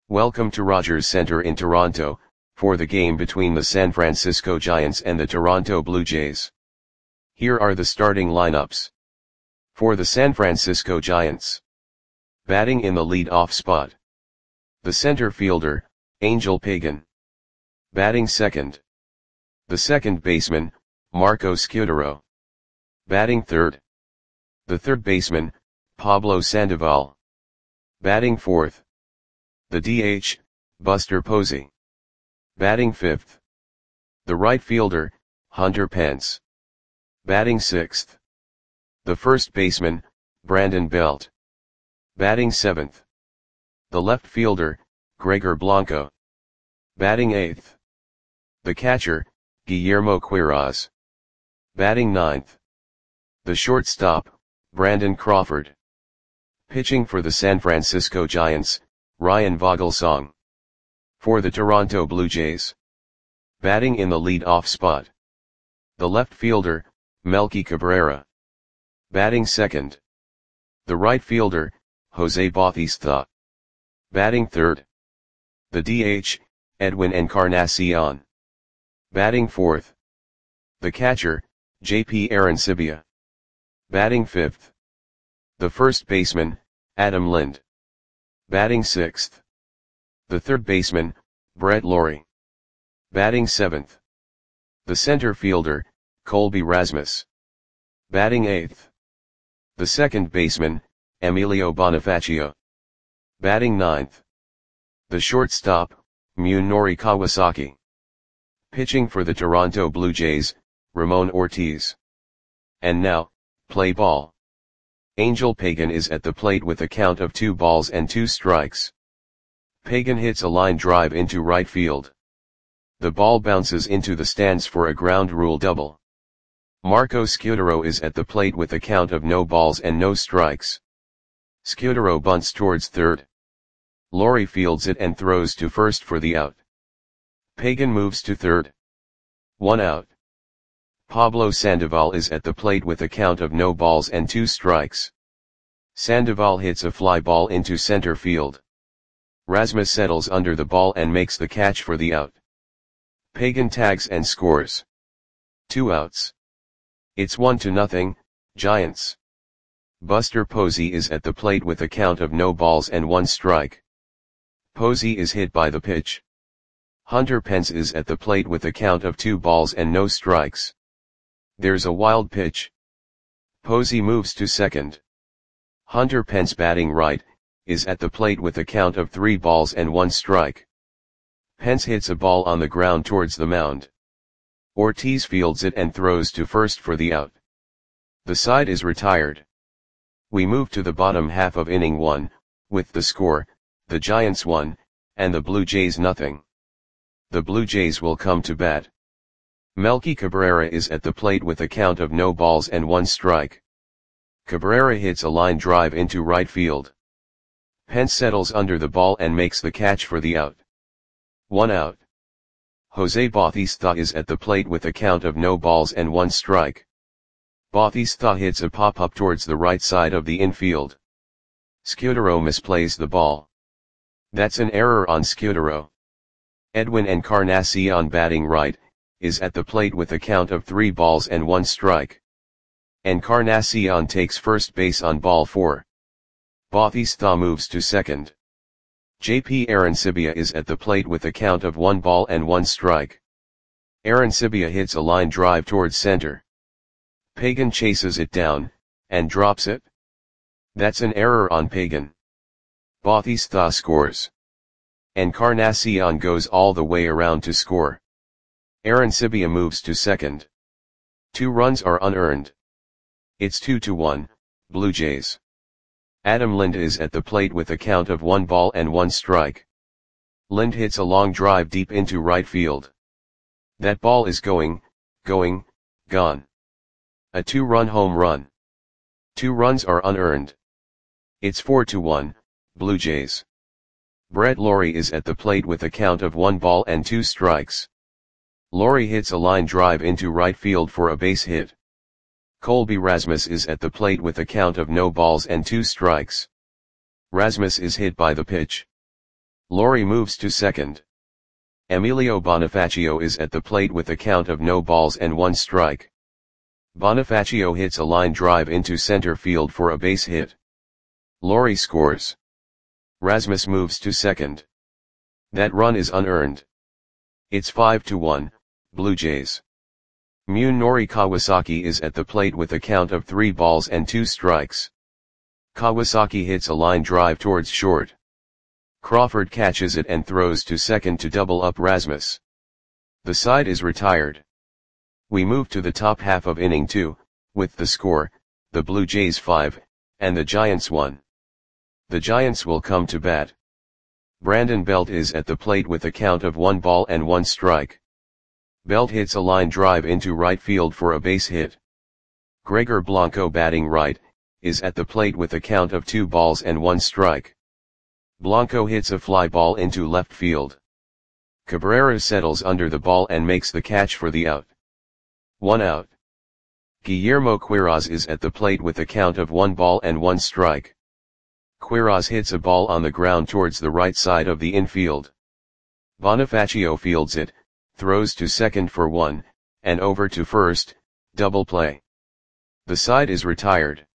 Welcome to Rogers Centre in Toronto, for the game between the San Francisco Giants and the Toronto Blue Jays. Here are the starting lineups. For the San Francisco Giants. Batting in the lead-off spot. The center fielder, Angel Pagan. Batting second. The second baseman, Marco Scutaro. Batting third. The third baseman, Pablo Sandoval. Batting fourth. The DH, Buster Posey. Batting fifth. The right fielder, Hunter Pence. Batting sixth. The first baseman, Brandon Belt. Batting seventh. The left fielder, Gregor Blanco. Batting eighth. The catcher, Guillermo Quiroz. Batting ninth. The shortstop, Brandon Crawford. Pitching for the San Francisco Giants, Ryan Vogelsong. For the Toronto Blue Jays. Batting in the lead-off spot. The left fielder, Melky Cabrera. Batting second. The right fielder, Jose Bautista. Batting third. The DH, Edwin Encarnacion. Batting fourth. The catcher, J.P. Arancibia. Batting fifth. The first baseman, Adam Lind. Batting sixth. The third baseman, Brett Lawrie. Batting seventh. The center fielder, Colby Rasmus. Batting eighth. The second baseman, Emilio Bonifacio. Batting ninth. The shortstop, Munenori Kawasaki. Pitching for the Toronto Blue Jays, Ramon Ortiz. And now, play ball. Angel Pagan is at the plate with a count of 2-2. Pagan hits a line drive into right field. The ball bounces into the stands for a ground rule double. Marco Scutaro is at the plate with a count of 0-0. Scutaro bunts towards third. Lawrie fields it and throws to first for the out. Pagan moves to third. 1 out. Pablo Sandoval is at the plate with a count of 0-2. Sandoval hits a fly ball into center field. Rasmus settles under the ball and makes the catch for the out. Pagan tags and scores. 2 outs. It's 1-0, Giants. Buster Posey is at the plate with a count of 0-1. Posey is hit by the pitch. Hunter Pence is at the plate with a count of 2-0. There's a wild pitch. Posey moves to second. Hunter Pence, batting right, is at the plate with a count of 3-1. Pence hits a ball on the ground towards the mound. Ortiz fields it and throws to first for the out. The side is retired. We move to the bottom half of inning 1, with the score, the Giants 1, and the Blue Jays 0. The Blue Jays will come to bat. Melky Cabrera is at the plate with a count of 0-1. Cabrera hits a line drive into right field. Pence settles under the ball and makes the catch for the out. 1 out. Jose Bautista is at the plate with a count of 0-1. Bautista hits a pop-up towards the right side of the infield. Scutaro misplays the ball. That's an error on Scutaro. Edwin Encarnacion, batting right, is at the plate with a count of 3-1. Encarnacion takes first base on ball 4. Bautista moves to second. J.P. Arancibia is at the plate with a count of 1-1. Arancibia hits a line drive towards center. Pagan chases it down, and drops it. That's an error on Pagan. Bautista scores. Encarnacion goes all the way around to score. Arancibia moves to second. 2 runs are unearned. It's 2-1, Blue Jays. Adam Lind is at the plate with a count of 1-1. Lind hits a long drive deep into right field. That ball is gone. A 2-run home run. 2 runs are unearned. It's 4-1, Blue Jays. Brett Lawrie is at the plate with a count of 1-2. Lawrie hits a line drive into right field for a base hit. Colby Rasmus is at the plate with a count of 0-2. Rasmus is hit by the pitch. Lori moves to second. Emilio Bonifacio is at the plate with a count of no balls and one strike. Bonifacio hits a line drive into center field for a base hit. Lori scores. Rasmus moves to second. That run is unearned. It's 5-1, Blue Jays. Munenori Kawasaki is at the plate with a count of 3 balls and 2 strikes. Kawasaki hits a line drive towards short. Crawford catches it and throws to second to double up Rasmus. The side is retired. We move to the top half of inning 2, with the score, the Blue Jays 5, and the Giants 1. The Giants will come to bat. Brandon Belt is at the plate with a count of 1 ball and 1 strike. Belt hits a line drive into right field for a base hit. Gregor Blanco, batting right, is at the plate with a count of 2 balls and 1 strike. Blanco hits a fly ball into left field. Cabrera settles under the ball and makes the catch for the out. 1 out. Guillermo Quiroz is at the plate with a count of 1 ball and 1 strike. Quiroz hits a ball on the ground towards the right side of the infield. Bonifacio fields it, throws to second for 1, and over to first, double play. The side is retired.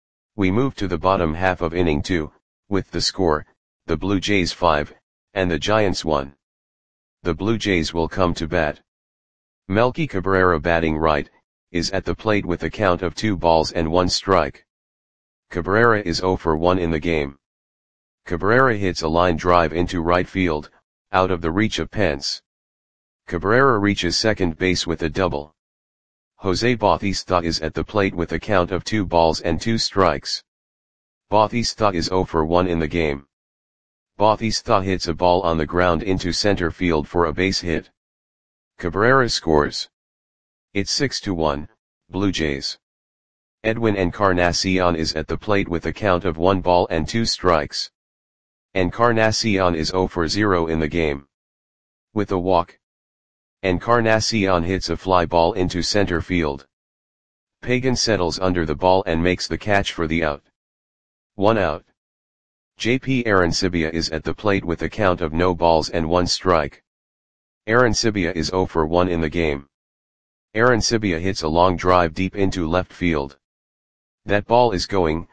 We move to the bottom half of inning 2, with the score, the Blue Jays 5, and the Giants 1. The Blue Jays will come to bat. Melky Cabrera, batting right, is at the plate with a count of 2 balls and 1 strike. Cabrera is 0 for 1 in the game. Cabrera hits a line drive into right field, out of the reach of Pence. Cabrera reaches second base with a double. Jose Bautista is at the plate with a count of 2 balls and 2 strikes. Bautista is 0 for 1 in the game. Bautista hits a ball on the ground into center field for a base hit. Cabrera scores. It's 6-1, Blue Jays. Edwin Encarnacion is at the plate with a count of 1 ball and 2 strikes. Encarnacion is 0 for 0 in the game. With a walk, Encarnacion hits a fly ball into center field. Pagan settles under the ball and makes the catch for the out. 1 out. JP Arancibia is at the plate with a count of no balls and 1 strike. Arancibia is 0 for 1 in the game. Arancibia hits a long drive deep into left field. That ball is gone.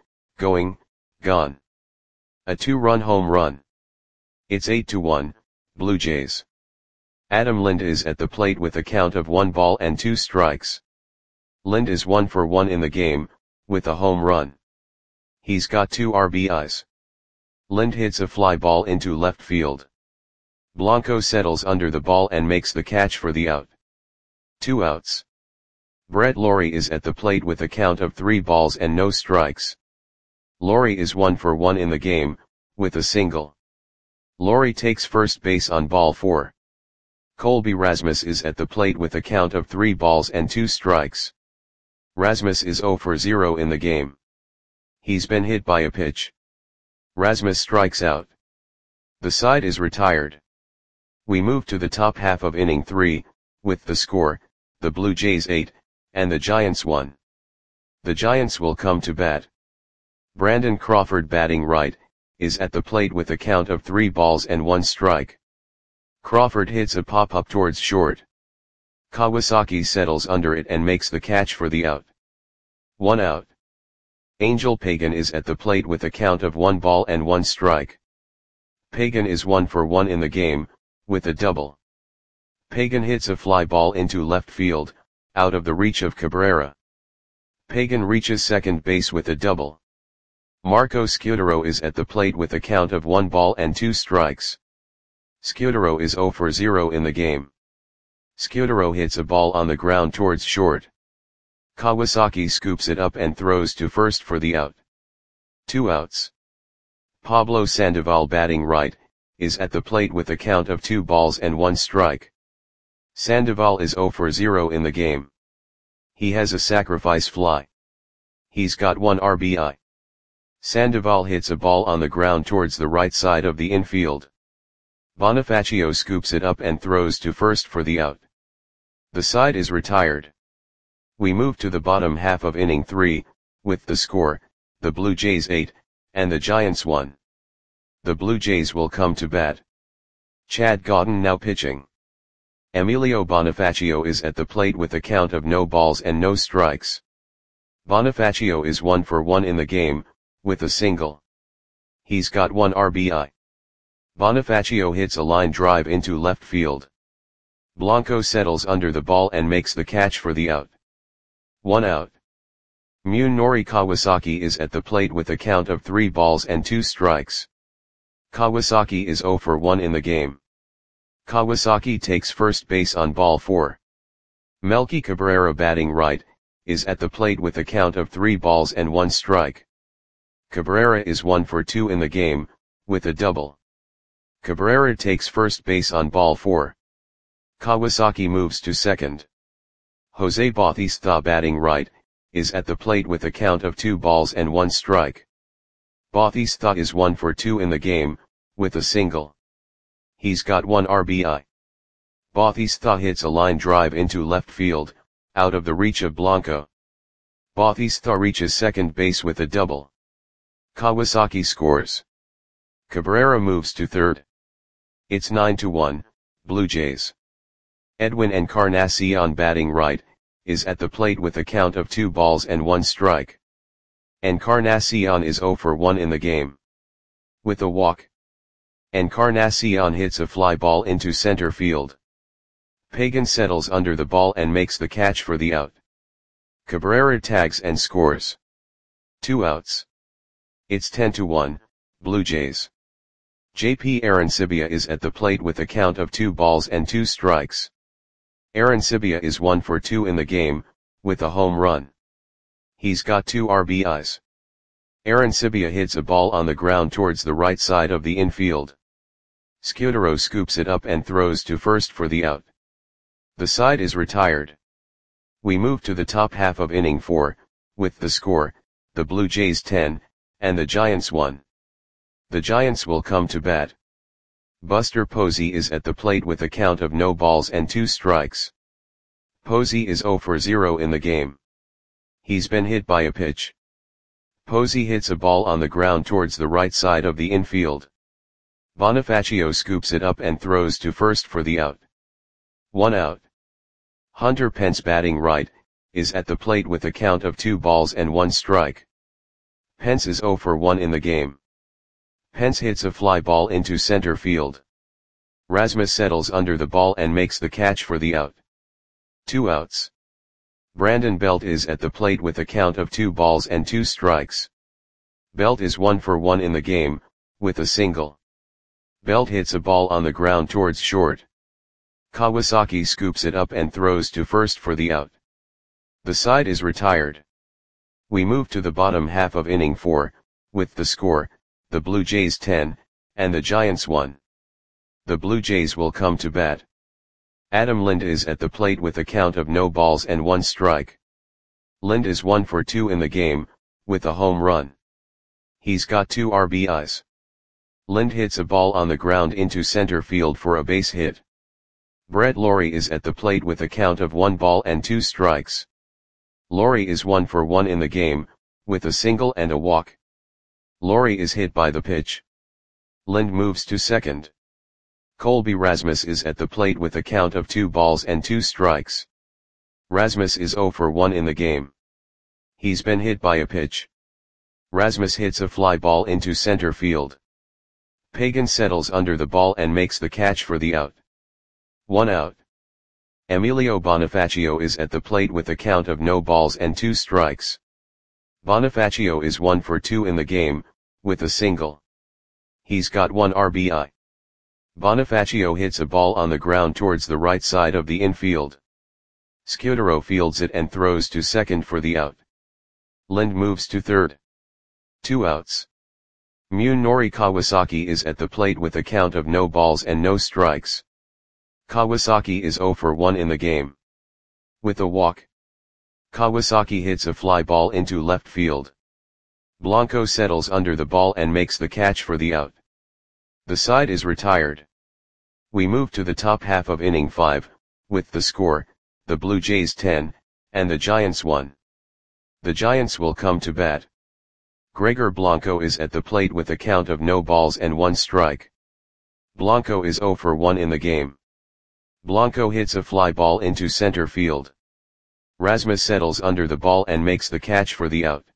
A 2-run home run. It's 8-1, Blue Jays. Adam Lind is at the plate with a count of 1 ball and 2 strikes. Lind is 1 for 1 in the game, with a home run. He's got 2 RBIs. Lind hits a fly ball into left field. Blanco settles under the ball and makes the catch for the out. 2 outs. Brett Lawrie is at the plate with a count of 3 balls and no strikes. Lawrie is 1 for 1 in the game, with a single. Lawrie takes first base on ball 4. Colby Rasmus is at the plate with a count of 3 balls and 2 strikes. Rasmus is 0 for 0 in the game. He's been hit by a pitch. Rasmus strikes out. The side is retired. We move to the top half of inning 3, with the score, the Blue Jays 8, and the Giants 1. The Giants will come to bat. Brandon Crawford, batting right, is at the plate with a count of 3 balls and 1 strike. Crawford hits a pop-up towards short. Kawasaki settles under it and makes the catch for the out. 1 out. Angel Pagan is at the plate with a count of 1 ball and 1 strike. Pagan is 1 for 1 in the game, with a double. Pagan hits a fly ball into left field, out of the reach of Cabrera. Pagan reaches second base with a double. Marco Scudero is at the plate with a count of 1 ball and 2 strikes. Scudero is 0 for 0 in the game. Scudero hits a ball on the ground towards short. Kawasaki scoops it up and throws to first for the out. 2 outs. Pablo Sandoval, batting right, is at the plate with a count of 2 balls and 1 strike. Sandoval is 0 for 0 in the game. He has a sacrifice fly. He's got 1 RBI. Sandoval hits a ball on the ground towards the right side of the infield. Bonifacio scoops it up and throws to first for the out. The side is retired. We move to the bottom half of inning 3, with the score, the Blue Jays 8, and the Giants 1. The Blue Jays will come to bat. Chad Godin now pitching. Emilio Bonifacio is at the plate with a count of no balls and no strikes. Bonifacio is 1 for 1 in the game, with a single. He's got 1 RBI. Bonifacio hits a line drive into left field. Blanco settles under the ball and makes the catch for the out. 1 out. Munenori Kawasaki is at the plate with a count of 3 balls and 2 strikes. Kawasaki is 0 for 1 in the game. Kawasaki takes first base on ball 4. Melky Cabrera batting right, is at the plate with a count of 3 balls and 1 strike. Cabrera is 1 for 2 in the game, with a double. Cabrera takes first base on ball 4. Kawasaki moves to second. Jose Bautista batting right, is at the plate with a count of 2 balls and 1 strike. Bautista is 1 for 2 in the game, with a single. He's got 1 RBI. Bautista hits a line drive into left field, out of the reach of Blanco. Bautista reaches second base with a double. Kawasaki scores. Cabrera moves to third. It's 9-1, Blue Jays. Edwin Encarnacion batting right, is at the plate with a count of 2 balls and 1 strike. Encarnacion is 0 for 1 in the game. With a walk. Encarnacion hits a fly ball into center field. Pagan settles under the ball and makes the catch for the out. Cabrera tags and scores. 2 outs. It's 10-1, Blue Jays. JP Arancibia is at the plate with a count of 2 balls and 2 strikes. Arancibia is 1 for 2 in the game, with a home run. He's got 2 RBIs. Arancibia hits a ball on the ground towards the right side of the infield. Scudero scoops it up and throws to first for the out. The side is retired. We move to the top half of inning 4, with the score, the Blue Jays 10, and the Giants 1. The Giants will come to bat. Buster Posey is at the plate with a count of no balls and 2 strikes. Posey is 0 for 0 in the game. He's been hit by a pitch. Posey hits a ball on the ground towards the right side of the infield. Bonifacio scoops it up and throws to first for the out. 1 out. Hunter Pence batting right, is at the plate with a count of 2 balls and 1 strike. Pence is 0 for 1 in the game. Pence hits a fly ball into center field. Rasmus settles under the ball and makes the catch for the out. 2 outs. Brandon Belt is at the plate with a count of 2 balls and 2 strikes. Belt is 1 for 1 in the game, with a single. Belt hits a ball on the ground towards short. Kawasaki scoops it up and throws to first for the out. The side is retired. We move to the bottom half of inning 4, with the score, the Blue Jays 10, and the Giants 1. The Blue Jays will come to bat. Adam Lind is at the plate with a count of no balls and 1 strike. Lind is 1 for 2 in the game, with a home run. He's got 2 RBIs. Lind hits a ball on the ground into center field for a base hit. Brett Lawrie is at the plate with a count of 1 ball and 2 strikes. Lawrie is 1 for 1 in the game, with a single and a walk. Lawrie is hit by the pitch. Lind moves to second. Colby Rasmus is at the plate with a count of 2 balls and 2 strikes. Rasmus is 0 for 1 in the game. He's been hit by a pitch. Rasmus hits a fly ball into center field. Pagan settles under the ball and makes the catch for the out. 1 out. Emilio Bonifacio is at the plate with a count of no balls and 2 strikes. Bonifacio is 1 for 2 in the game, with a single. He's got 1 RBI. Bonifacio hits a ball on the ground towards the right side of the infield. Scudero fields it and throws to second for the out. Lind moves to third. 2 outs. Munenori Kawasaki is at the plate with a count of no balls and no strikes. Kawasaki is 0 for 1 in the game. With a walk. Kawasaki hits a fly ball into left field. Blanco settles under the ball and makes the catch for the out. The side is retired. We move to the top half of inning 5, with the score, the Blue Jays 10, and the Giants 1. The Giants will come to bat. Gregor Blanco is at the plate with a count of no balls and 1 strike. Blanco is 0 for 1 in the game. Blanco hits a fly ball into center field. Rasmus settles under the ball and makes the catch for the out.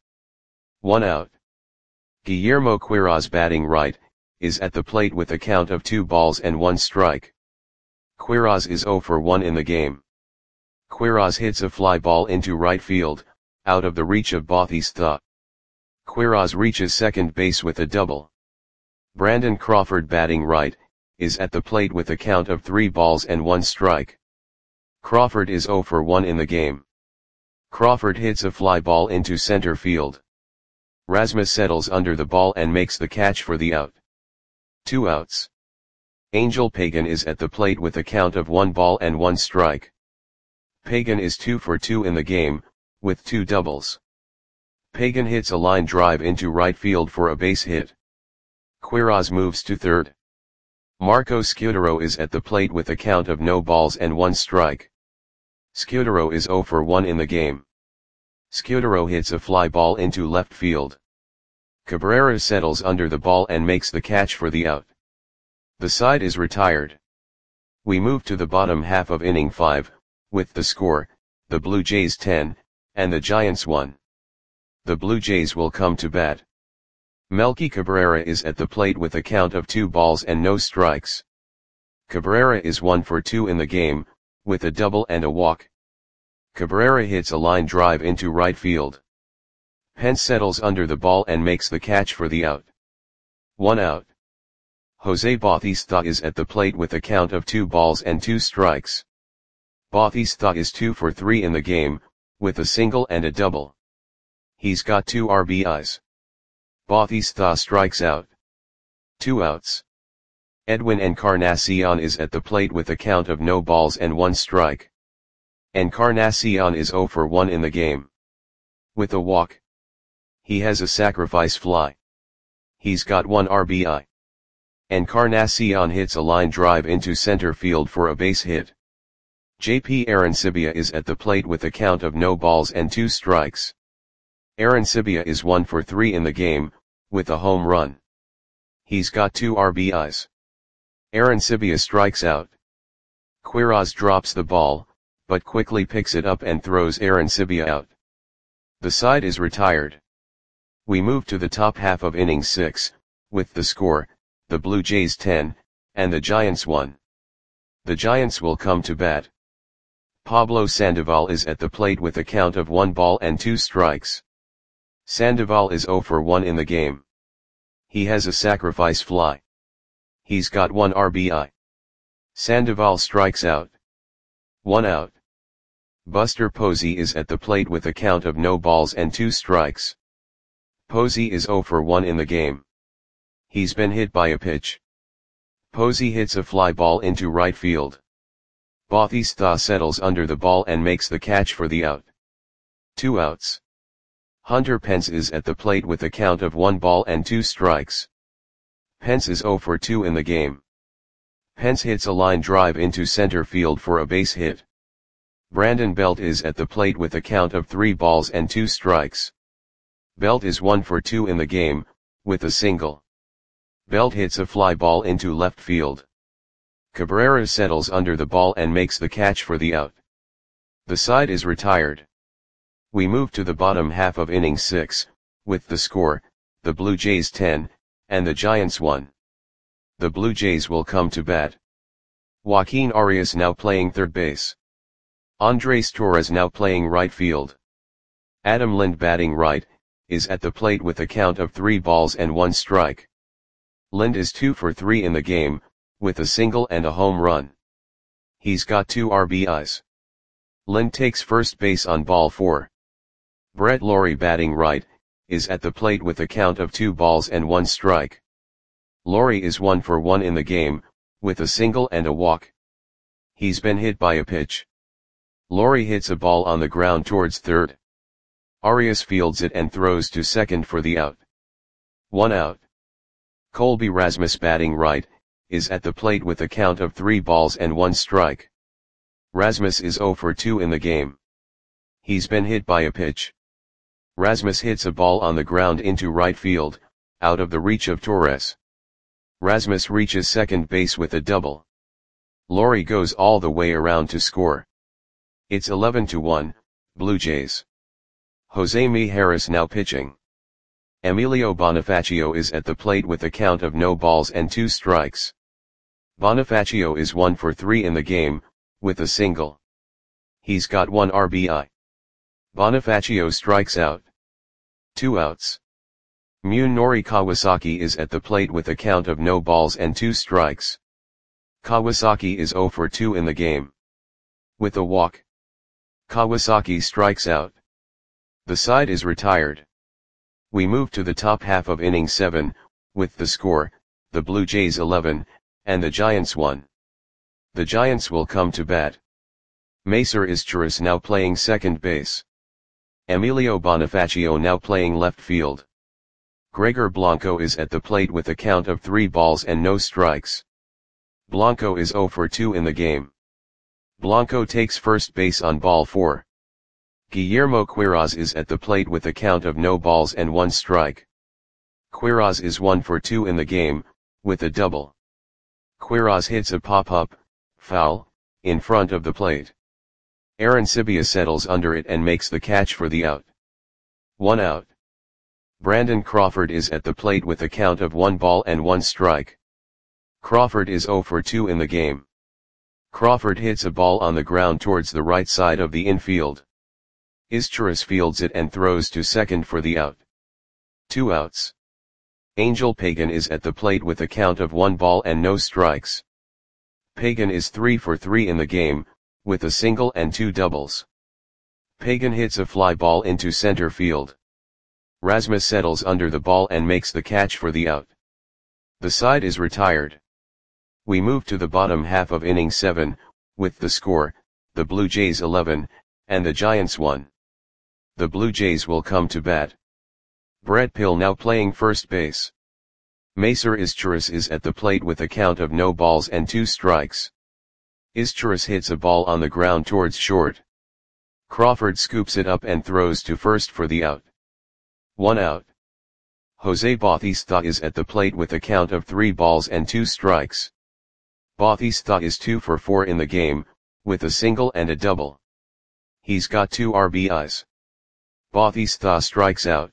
1 out. Guillermo Quiroz, batting right, is at the plate with a count of 2 balls and 1 strike. Quiroz is 0 for 1 in the game. Quiroz hits a fly ball into right field, out of the reach of Bautista. Quiroz reaches second base with a double. Brandon Crawford, batting right, is at the plate with a count of 3 balls and 1 strike. Crawford is 0 for 1 in the game. Crawford hits a fly ball into center field. Rasmus settles under the ball and makes the catch for the out. 2 outs. Angel Pagan is at the plate with a count of 1 ball and 1 strike. Pagan is 2 for 2 in the game, with 2 doubles. Pagan hits a line drive into right field for a base hit. Quiroz moves to third. Marco Scudero is at the plate with a count of no balls and 1 strike. Scudero is 0 for 1 in the game. Scudero hits a fly ball into left field. Cabrera settles under the ball and makes the catch for the out. The side is retired. We move to the bottom half of inning 5, with the score, the Blue Jays 10, and the Giants 1. The Blue Jays will come to bat. Melky Cabrera is at the plate with a count of 2 balls and no strikes. Cabrera is 1 for 2 in the game, with a double and a walk. Cabrera hits a line drive into right field. Pence settles under the ball and makes the catch for the out. 1 out. Jose Bautista is at the plate with a count of 2 balls and 2 strikes. Bautista is 2 for 3 in the game, with a single and a double. He's got 2 RBIs. Bautista strikes out. 2 outs. Edwin Encarnacion is at the plate with a count of no balls and 1 strike. Encarnacion is 0 for 1 in the game. With a walk. He has a sacrifice fly. He's got 1 RBI. Encarnacion hits a line drive into center field for a base hit. JP Arancibia is at the plate with a count of no balls and 2 strikes. Arancibia is 1 for 3 in the game, with a home run. He's got 2 RBIs. Arancibia strikes out. Quiroz drops the ball, but quickly picks it up and throws Arancibia out. The side is retired. We move to the top half of inning 6, with the score, the Blue Jays 10, and the Giants 1. The Giants will come to bat. Pablo Sandoval is at the plate with a count of 1 ball and 2 strikes. Sandoval is 0 for 1 in the game. He has a sacrifice fly. He's got 1 RBI. Sandoval strikes out. 1 out. Buster Posey is at the plate with a count of no balls and 2 strikes. Posey is 0 for 1 in the game. He's been hit by a pitch. Posey hits a fly ball into right field. Bautista settles under the ball and makes the catch for the out. 2 outs. Hunter Pence is at the plate with a count of 1 ball and 2 strikes. Pence is 0 for 2 in the game. Pence hits a line drive into center field for a base hit. Brandon Belt is at the plate with a count of 3 balls and 2 strikes. Belt is 1 for 2 in the game, with a single. Belt hits a fly ball into left field. Cabrera settles under the ball and makes the catch for the out. The side is retired. We move to the bottom half of inning 6, with the score, the Blue Jays 10, and the Giants 1. The Blue Jays will come to bat. Joaquin Arias now playing third base. Andres Torres now playing right field. Adam Lind, batting right, is at the plate with a count of 3 balls and 1 strike. Lind is 2 for 3 in the game, with a single and a home run. He's got 2 RBIs. Lind takes first base on ball 4. Brett Lawrie, batting right, is at the plate with a count of 2 balls and 1 strike. Lawrie is 1 for 1 in the game, with a single and a walk. He's been hit by a pitch. Lawrie hits a ball on the ground towards third. Arias fields it and throws to second for the out. 1 out. Colby Rasmus, batting right, is at the plate with a count of 3 balls and 1 strike. Rasmus is 0 for 2 in the game. He's been hit by a pitch. Rasmus hits a ball on the ground into right field, out of the reach of Torres. Rasmus reaches second base with a double. Lowry goes all the way around to score. It's 11-1, Blue Jays. Jose Mijares now pitching. Emilio Bonifacio is at the plate with a count of no balls and 2 strikes. Bonifacio is 1 for 3 in the game, with a single. He's got 1 RBI. Bonifacio strikes out. 2 outs. Munenori Kawasaki is at the plate with a count of no balls and 2 strikes. Kawasaki is 0 for 2 in the game. With a walk. Kawasaki strikes out. The side is retired. We move to the top half of inning 7, with the score, the Blue Jays 11, and the Giants 1. The Giants will come to bat. Macer Izturis now playing second base. Emilio Bonifacio now playing left field. Gregor Blanco is at the plate with a count of 3 balls and no strikes. Blanco is 0 for 2 in the game. Blanco takes first base on ball 4. Guillermo Quiroz is at the plate with a count of no balls and 1 strike. Quiroz is 1 for 2 in the game, with a double. Quiroz hits a pop-up, foul, in front of the plate. Arancibia settles under it and makes the catch for the out. 1 out. Brandon Crawford is at the plate with a count of 1 ball and 1 strike. Crawford is 0 for 2 in the game. Crawford hits a ball on the ground towards the right side of the infield. Izturis fields it and throws to second for the out. 2 outs. Angel Pagan is at the plate with a count of 1 ball and no strikes. Pagan is 3 for 3 in the game, with a single and 2 doubles. Pagan hits a fly ball into center field. Rasmus settles under the ball and makes the catch for the out. The side is retired. We move to the bottom half of inning 7, with the score, the Blue Jays 11, and the Giants 1. The Blue Jays will come to bat. Brett Pill now playing first base. Macer Izturis is at the plate with a count of no balls and 2 strikes. Izturis hits a ball on the ground towards short. Crawford scoops it up and throws to first for the out. 1 out. Jose Bautista is at the plate with a count of 3 balls and 2 strikes. Bautista is 2 for 4 in the game, with a single and a double. He's got 2 RBIs. Bautista strikes out.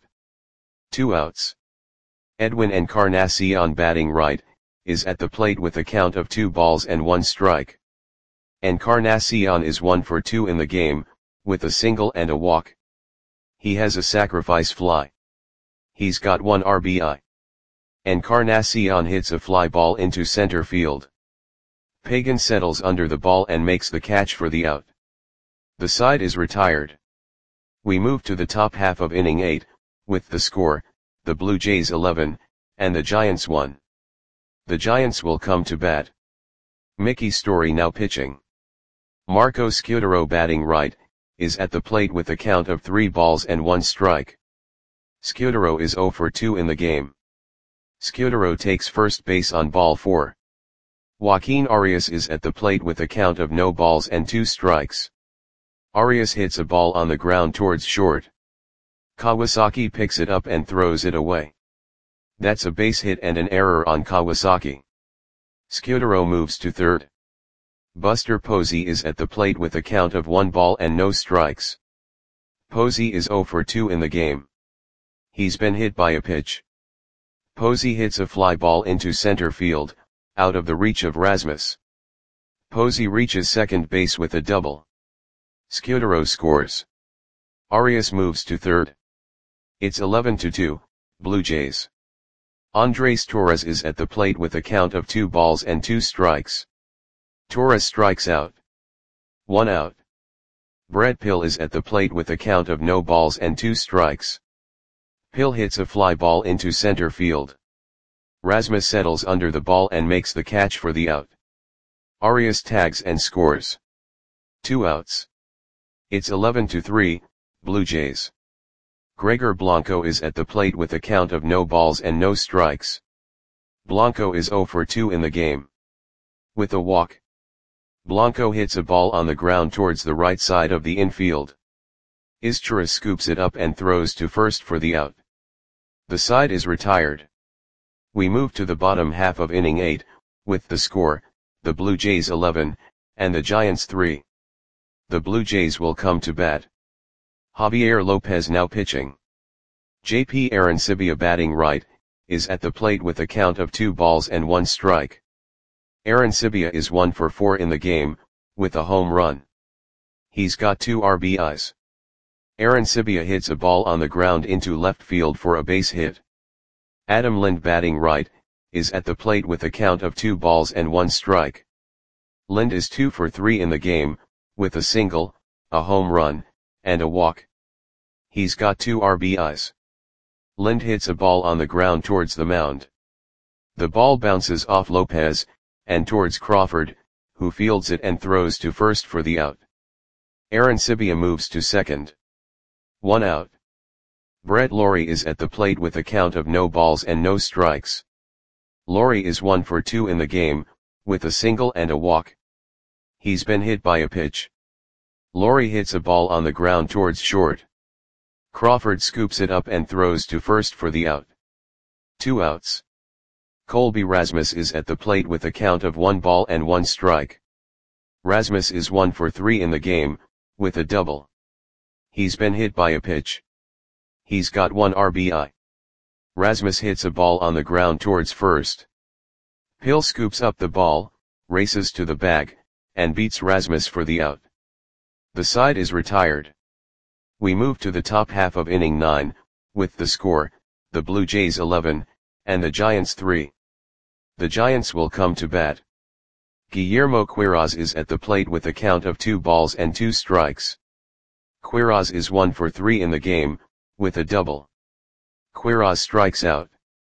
2 outs. Edwin Encarnacion batting right, is at the plate with a count of 2 balls and 1 strike. Encarnacion is 1 for 2 in the game, with a single and a walk. He has a sacrifice fly. He's got 1 RBI. Encarnacion hits a fly ball into center field. Pagan settles under the ball and makes the catch for the out. The side is retired. We move to the top half of inning 8, with the score, the Blue Jays 11, and the Giants 1. The Giants will come to bat. Mickey Story now pitching. Marco Scudero batting right, is at the plate with a count of 3 balls and 1 strike. Scudero is 0 for 2 in the game. Scudero takes first base on ball 4. Joaquin Arias is at the plate with a count of no balls and 2 strikes. Arias hits a ball on the ground towards short. Kawasaki picks it up and throws it away. That's a base hit and an error on Kawasaki. Scudero moves to third. Buster Posey is at the plate with a count of 1 ball and no strikes. Posey is 0 for 2 in the game. He's been hit by a pitch. Posey hits a fly ball into center field, out of the reach of Rasmus. Posey reaches second base with a double. Scudero scores. Arias moves to third. It's 11-2, Blue Jays. Andres Torres is at the plate with a count of 2 balls and 2 strikes. Torres strikes out. 1 out. Brett Pill is at the plate with a count of no balls and 2 strikes. Pill hits a fly ball into center field. Rasmus settles under the ball and makes the catch for the out. Arias tags and scores. 2 outs. It's 11-3, Blue Jays. Gregor Blanco is at the plate with a count of no balls and no strikes. Blanco is 0 for 2 in the game. With a walk. Blanco hits a ball on the ground towards the right side of the infield. Izturis scoops it up and throws to first for the out. The side is retired. We move to the bottom half of inning 8, with the score, the Blue Jays 11, and the Giants 3. The Blue Jays will come to bat. Javier Lopez now pitching. JP Arencibia batting right, is at the plate with a count of 2 balls and 1 strike. Arencibia is 1 for 4 in the game, with a home run. He's got 2 RBIs. Arencibia hits a ball on the ground into left field for a base hit. Adam Lind batting right, is at the plate with a count of 2 balls and 1 strike. Lind is 2 for 3 in the game, with a single, a home run, and a walk. He's got 2 RBIs. Lind hits a ball on the ground towards the mound. The ball bounces off Lopez, and towards Crawford, who fields it and throws to first for the out. Arencibia moves to second. 1 out. Brett Lawrie is at the plate with a count of no balls and no strikes. Lawrie is 1 for 2 in the game, with a single and a walk. He's been hit by a pitch. Lawrie hits a ball on the ground towards short. Crawford scoops it up and throws to first for the out. 2 outs. Colby Rasmus is at the plate with a count of 1 ball and 1 strike. Rasmus is 1 for 3 in the game, with a double. He's been hit by a pitch. He's got 1 RBI. Rasmus hits a ball on the ground towards first. Pill scoops up the ball, races to the bag, and beats Rasmus for the out. The side is retired. We move to the top half of inning 9, with the score, the Blue Jays 11, and the Giants 3. The Giants will come to bat. Guillermo Quiroz is at the plate with a count of 2 balls and 2 strikes. Quiroz is 1 for 3 in the game, with a double. Quiroz strikes out.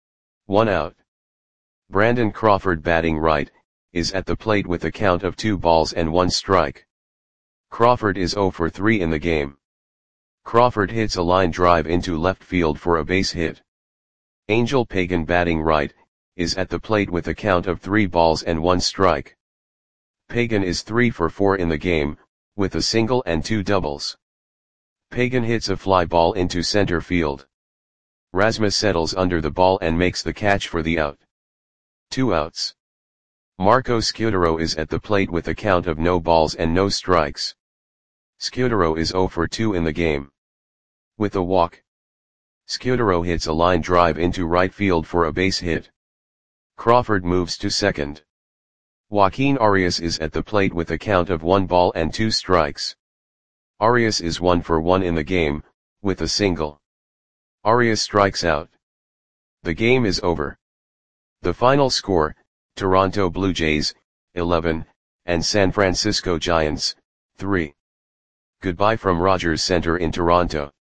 1 out. Brandon Crawford batting right, is at the plate with a count of 2 balls and 1 strike. Crawford is 0 for 3 in the game. Crawford hits a line drive into left field for a base hit. Angel Pagan batting right, is at the plate with a count of 3 balls and 1 strike. Pagan is 3 for 4 in the game, with a single and 2 doubles. Pagan hits a fly ball into center field. Rasmus settles under the ball and makes the catch for the out. 2 outs. Marco Scutaro is at the plate with a count of no balls and no strikes. Scutaro is 0 for 2 in the game. With a walk. Scutaro hits a line drive into right field for a base hit. Crawford moves to second. Joaquin Arias is at the plate with a count of 1 ball and 2 strikes. Arias is 1 for 1 in the game, with a single. Arias strikes out. The game is over. The final score, Toronto Blue Jays, 11, and San Francisco Giants, 3. Goodbye from Rogers Center in Toronto.